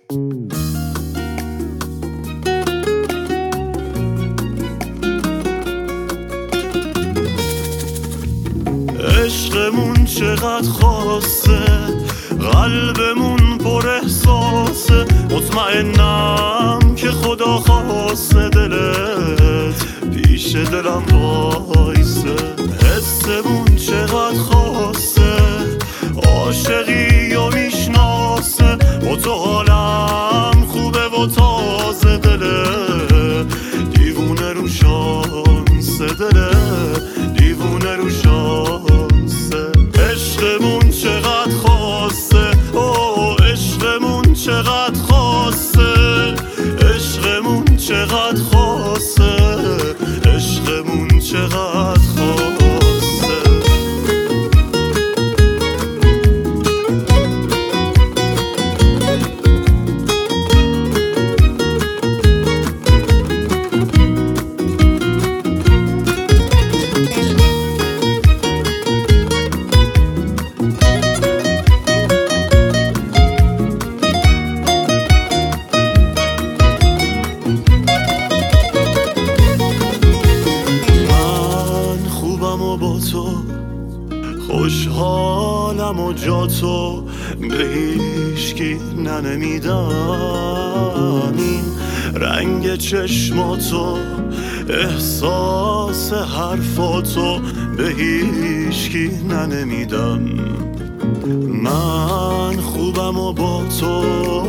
عشقمون چقدر خاصه، قلبمون پر احساسه، مطمئنم که خدا خواسته دلت پیش دلم وایسه. حسمون چقدر خاصه، عاشقی و میشناسه، با تو حالم خوبه و تازه دله، دیوونه رو شانسه دله، دیوونه رو شانسه. عشقمون چقدر خاصه، اوه عشقمون چقدر خاصه، عشقمون چقدر خاصه، عشقمون چقدر خاصه. خوشحالم و جا تو به هیچکی ننمیدم، این رنگ چشماتو احساس حرفاتو به هیچکی ننمیدم. من خوبم و با تو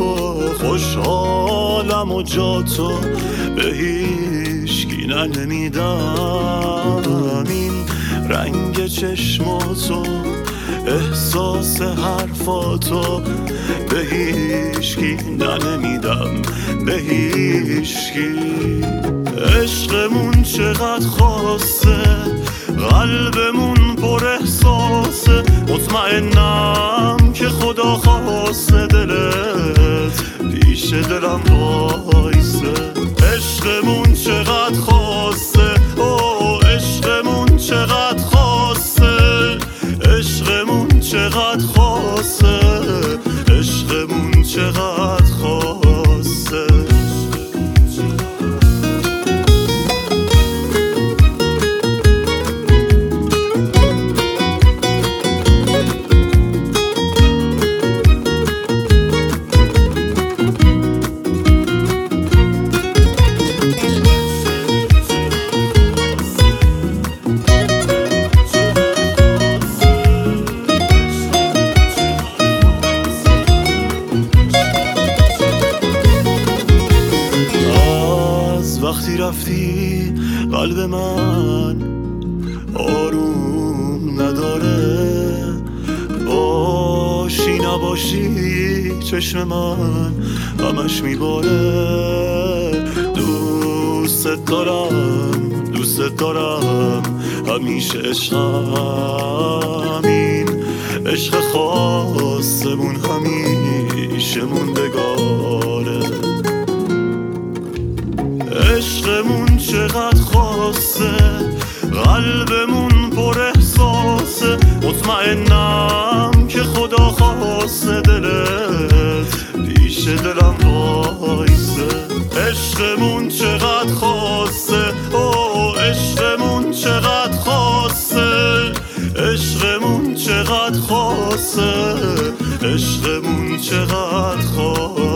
خوشحالم و جا تو به هیچکی ننمیدم، این رنگ چشماتو احساس حرفاتو به هیچکی ننمیدم، به هیچکی. عشقمون چقدر خاصه، قلبمون پر احساسه، مطمئنم که خدا خواسته دلت پیش دلم وایسه. عشقمون چقدر خاصه، اوه عشقمون چقدر خاصه، عشقمون چقدر خاصه، عشقمون چقدر خاصه. وقتی رفتی قلب من آروم نداره، باشی نباشی چشم من همش میباره. دوست دارم دوست دارم همیشه، عشقمین عشق خاصمون همیشه موندگاره. عشقمون چقدر خاصه، قلبمون پر احساسه، مطمئنم که خدا خواسته دلت پیش دلم وایسه. عشقمون چقدر خاصه، اوه عشقمون چقدر خاصه، عشقمون چقدر خاصه، عشقمون چقدر خاصه.